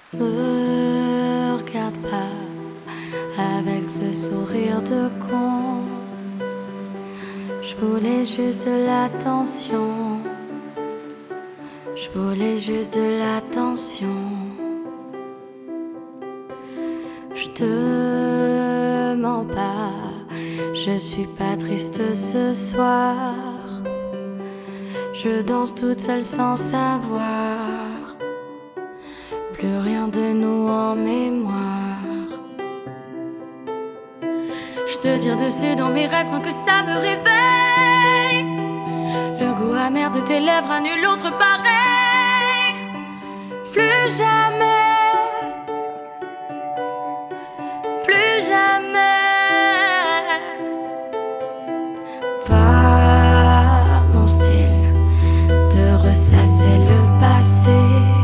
Me regarde pas avec ce sourire de con. Je voulais juste de l'attention. Je voulais juste de l'attention. Je te mens pas, je suis pas triste ce soir. Je danse toute seule sans savoir. Plus rien de nous en mémoire. Je te tire dessus dans mes rêves sans que ça me réveille. Le goût amer de tes lèvres à nul autre pareil. Plus jamais, plus jamais. Pas mon style de ressasser le passé.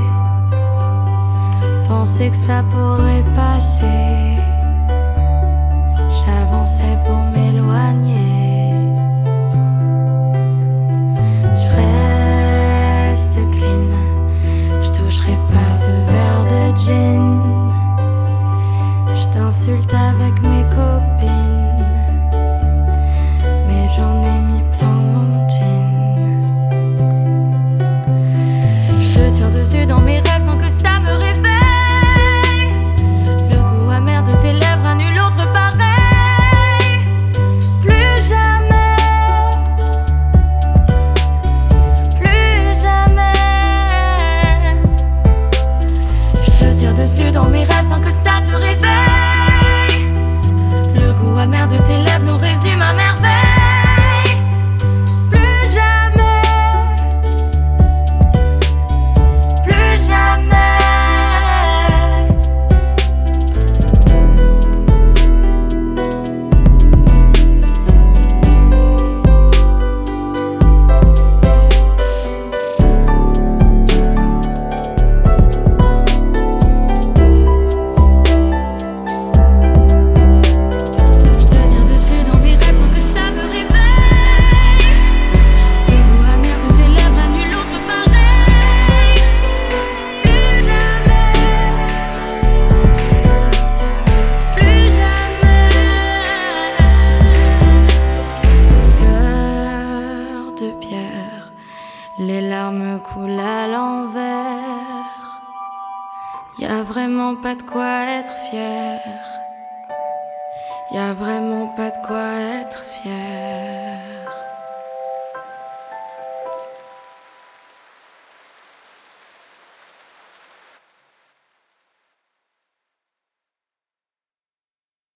Penser que ça pourrait passer. J'avançais pour m'éloigner. Je reste clean. Je toucherai pas ce verre de gin. Je t'insulte avec mes copines, mais j'en ai mis plein mon jean. Je te tire dessus dans mes rêves sans que ça me réveille. Dessus dans mes rêves sans que ça te réveille. Le goût amer de tes lèvres nous résume à merveille. Plus jamais, plus jamais. Les larmes coulent à l'envers. Y a vraiment pas de quoi être fier. Y a vraiment pas de quoi être fier.